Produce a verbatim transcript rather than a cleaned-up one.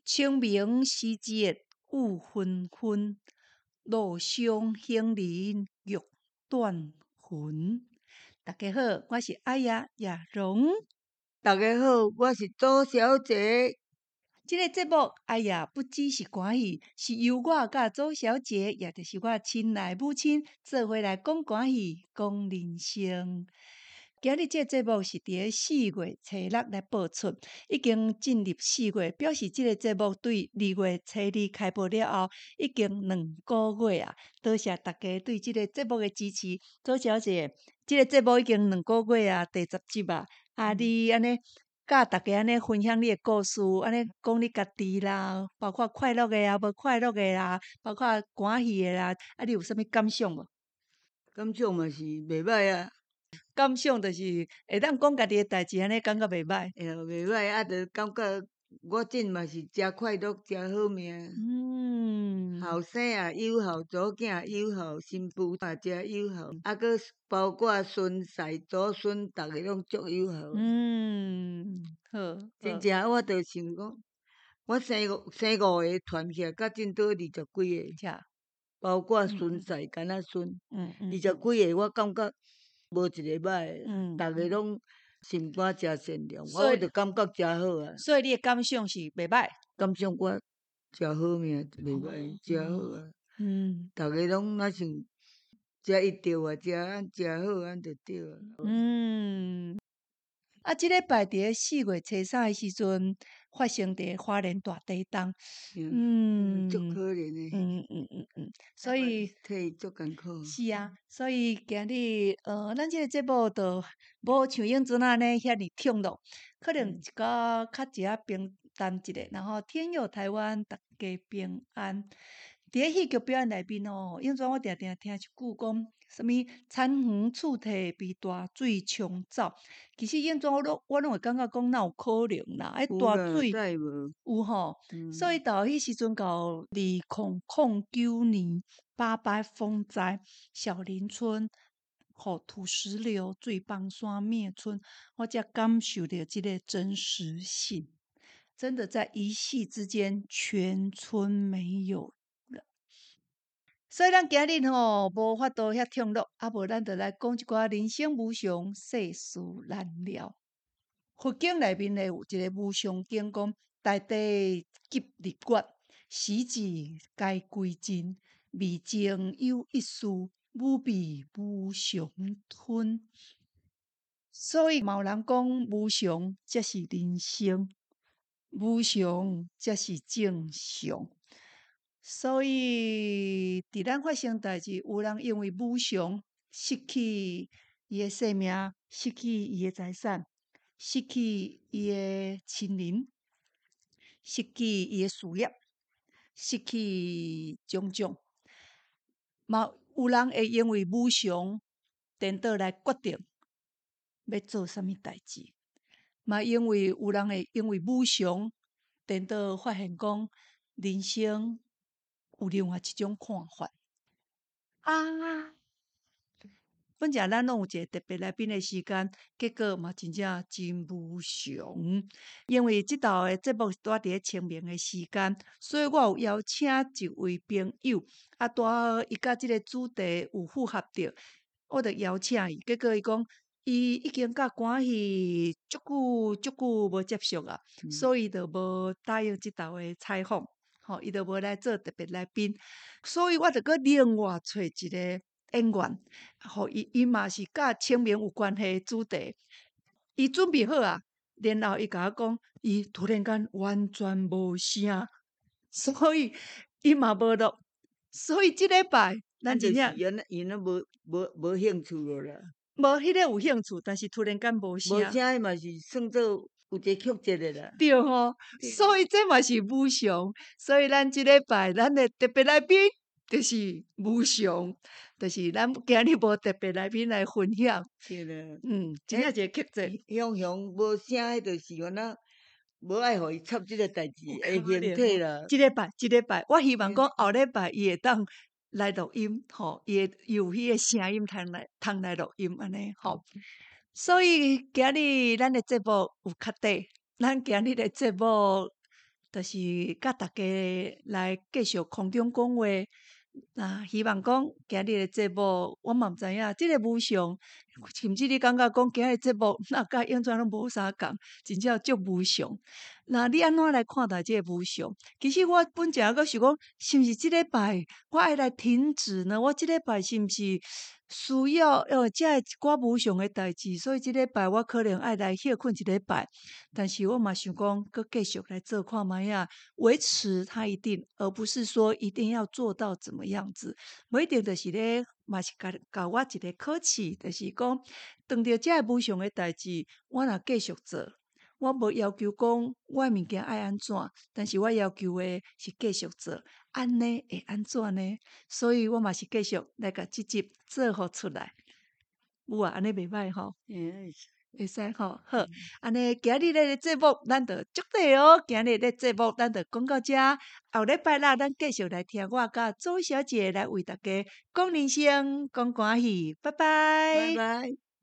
清明时节雨纷纷，路上行人欲断魂。大家好，我是阿雅雅蓉。 大家好，我是周小姐。 这个节目，哎呀，不只是欢喜，是由我甲周小姐，也就是我亲爱母亲，做伙来讲欢喜，讲人生。今日这个节目是伫四月初六来播出，已经进入四月，表示这个节目对二月初二开播了后，已经两个月啊！多谢大家对这个节目的支持，周小姐，这个节目已经两个月啊，第十集啊，啊，你安尼。甲大家安尼分享你的故事，安尼讲你家己啦，包括快乐的啊，无快乐的啦，包括欢喜的啦，啊，你有啥物感想无？ 感想嘛是袂歹啊， 感想就是会当讲家己的代志，安尼感觉袂歹。 哎呀袂歹啊，着感觉我真嘛是真快乐，真好命。 嗯， 后生也友好，祖囝也友好，新妇也真友好，啊，佮包括孙婿、祖孙，逐个拢足友好。 嗯，好，好， 真正我着想讲，我生五生五个传起来，甲真多二十几个， 恰， 包括嗯孙婿、干仔孙， 嗯嗯二十几个，我感觉无一个歹的， 嗯， 逐个拢心肝诚善良， 所以我着感觉诚好啊。 所以你的感想是袂歹。 感想我诚好命，袂歹，诚好啊。 嗯逐个拢若像诚一着啊，诚安诚好安着对啊。 嗯。啊，即礼拜伫咧四月初三诶时阵，发生伫花莲大地震。 嗯，足嗯可怜诶， 嗯嗯嗯嗯，所以替伊足艰苦。 是啊，所以今日呃，咱即个节目就无像英阵安尼遐尼痛咯，可能一个较一啊平淡一个，然后天佑台湾，大家平安。伫咧戏剧表演内面哦，英阵我定定听一句讲，什物田园厝体被大水冲走。其实英阵我拢我拢会感觉讲，哪有可能啦？迄有啦， 大水使无？ 有吼， 嗯， 所以到迄时阵到二零零九年八八风灾，小林村吼土石流、水崩山灭村，我才感受到这个真实性。真的在一夕之间，全村没有了。所以咱今日吼无法度遐痛乐，啊无咱就来讲一寡人生无常、世事难料。佛经内面咧有一个无常经讲，大地急日月，时至该归尽，未曾有一事，无必无常吞。所以嘛有人讲，无常才是人生，无常才是正常。所以，伫咱发生代志，有人因为无常失去伊诶生命，失去伊诶财产，失去伊诶亲人，失去伊诶事业，失去种种。嘛有人会因为无常，颠倒来决定要做啥物代志。嘛因为有人会因为无常，颠倒发现讲人生有另外一种看法。啊！反正咱拢有一个特别来宾的时间，结果嘛真正真无常。因为即道的节目是伫咧清明的时间，所以我有邀请一位朋友，啊，拄好伊甲即个主题有符合着，我着邀请伊。结果伊讲，伊已经甲关系足久足久无接触啊， 嗯所以着无答应即道的采访。吼，伊着无来做特别来宾，所以我着搁另外找一个演员，吼，伊伊嘛是甲清明有关系的主题，伊准备好啊，然后伊甲我讲，伊突然间完全无声，所以伊嘛无录，所以即礼拜咱咱就是真正原来因那无无无兴趣咯啦， 无迄个有兴趣，但是突然间无声， 无啥伊嘛是算做有一个曲折的啦。 对吼， 对所以这嘛是无常，所以咱即礼拜咱的特别来宾就是无常，就是咱今日无特别来宾来分享， 对啦， 嗯，真正一个曲折。 雄雄无啥，迄就是原来无爱互伊插即个代志的形体啦。 即礼拜，即礼拜，我希望讲后礼拜伊会当来录音，吼，伊会有迄个声音通来通来录音安尼，吼。所以今日咱的节目有较短，咱今日的节目就是甲大家来继续空中讲话。那希望讲今日的节目，我嘛毋知影，即个无常，甚至你感觉讲今日节目，那甲永泉拢无啥共，真正足无常。那你安怎来看待即个无常？其实我本正阁想讲，是毋是即礼拜我爱来停止呢？我即礼拜是毋是需要呃，遮个一寡无常的代志？所以即礼拜我可能爱来歇困一礼拜。但是我嘛想讲，阁继续来做看卖啊，维持它一定，而不是说一定要做到怎么样子。无一定就是咧，嘛是甲甲我一个考试，就是讲，当着遮个无常的代志，我若继续做。我无要求讲我的物件爱安怎，但是我要求的是继续做，安尼会安怎呢？所以我嘛是继续来甲即集做互出来。有啊，安尼袂歹吼， 嗯， 会使吼。好，安尼今日的节目咱就足短哦。今日的节目咱就讲到遮，后礼拜六咱继续来听我甲周小姐来为大家讲人生、讲欢喜。拜拜。 拜拜。